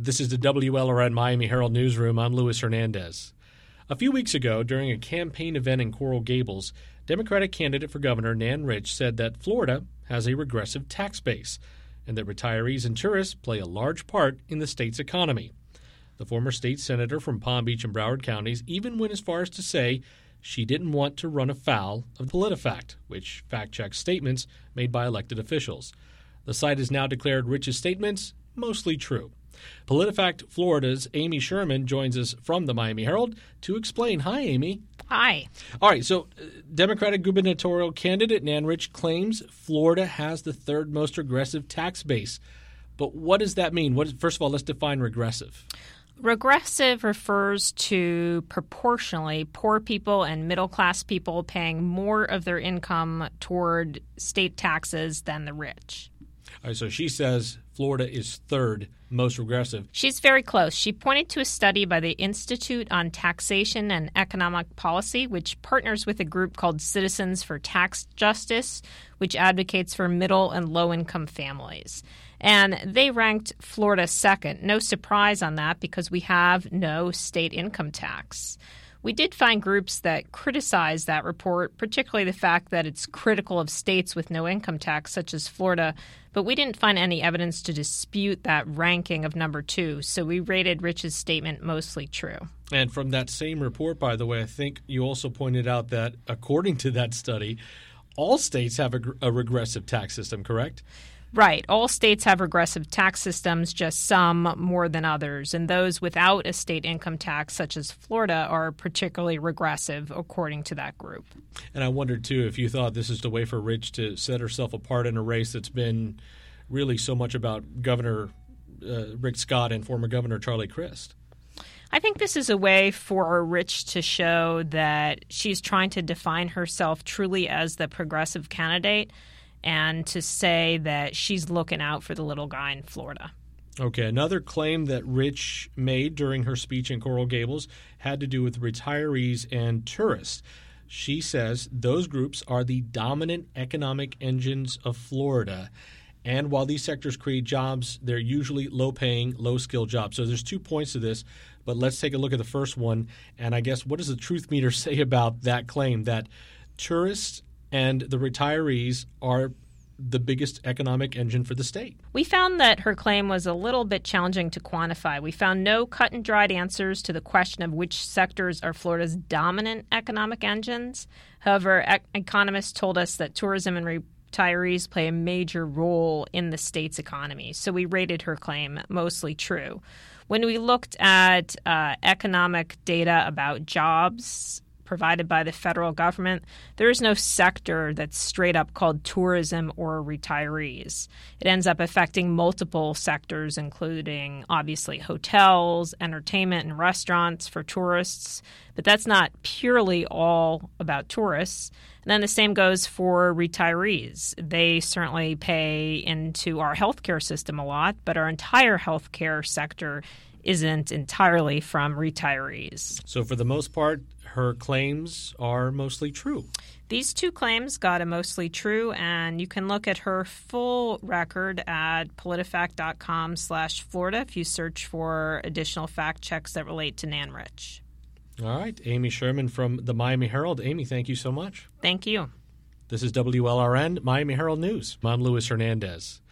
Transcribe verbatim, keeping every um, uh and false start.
This is the W L R N Miami Herald Newsroom. I'm Luis Hernandez. A few weeks ago, during a campaign event in Coral Gables, Democratic candidate for governor Nan Rich said that Florida has a regressive tax base and that retirees and tourists play a large part in the state's economy. The former state senator from Palm Beach and Broward counties even went as far as to say she didn't want to run afoul of PolitiFact, which fact-checks statements made by elected officials. The site has now declared Rich's statements mostly true. PolitiFact Florida's Amy Sherman joins us from the Miami Herald to explain. Hi, Amy. Hi. All right, so uh, Democratic gubernatorial candidate Nan Rich claims Florida has the third most regressive tax base. But what does that mean? What is, first of all, let's define regressive. Regressive refers to proportionally poor people and middle-class people paying more of their income toward state taxes than the rich. All right, so she says Florida is third most regressive. She's very close. She pointed to a study by the Institute on Taxation and Economic Policy, which partners with a group called Citizens for Tax Justice, which advocates for middle and low-income families. And they ranked Florida second. No surprise on that because we have no state income tax. We did find groups that criticize that report, particularly the fact that it's critical of states with no income tax, such as Florida, but we didn't find any evidence to dispute that ranking of number two, so we rated Rich's statement mostly true. And from that same report, by the way, I think you also pointed out that, according to that study, all states have a, a regressive tax system, correct? Right. All states have regressive tax systems, just some more than others. And those without a state income tax, such as Florida, are particularly regressive, according to that group. And I wondered, too, if you thought this is the way for Rich to set herself apart in a race that's been really so much about Governor uh, Rick Scott and former Governor Charlie Crist. I think this is a way for Rich to show that she's trying to define herself truly as the progressive candidate, and to say that she's looking out for the little guy in Florida. Okay, another claim that Rich made during her speech in Coral Gables had to do with retirees and tourists. She says those groups are the dominant economic engines of Florida. And while these sectors create jobs, they're usually low-paying, low-skilled jobs. So there's two points to this, but let's take a look at the first one. And I guess what does the truth meter say about that claim, that tourists and the retirees are the biggest economic engine for the state? We found that her claim was a little bit challenging to quantify. We found no cut-and-dried answers to the question of which sectors are Florida's dominant economic engines. However, e- economists told us that tourism and retirees play a major role in the state's economy, so we rated her claim mostly true. When we looked at uh, economic data about jobs provided by the federal government, there is no sector that's straight up called tourism or retirees. It ends up affecting multiple sectors, including obviously hotels, entertainment, and restaurants for tourists. But that's not purely all about tourists. And then the same goes for retirees. They certainly pay into our healthcare system a lot, but our entire healthcare sector isn't entirely from retirees. So for the most part, her claims are mostly true. These two claims got a mostly true, and you can look at her full record at politifact.com slash Florida if you search for additional fact checks that relate to Nan Rich. All right. Amy Sherman from the Miami Herald. Amy, thank you so much. Thank you. This is W L R N Miami Herald News. I'm Luis Hernandez.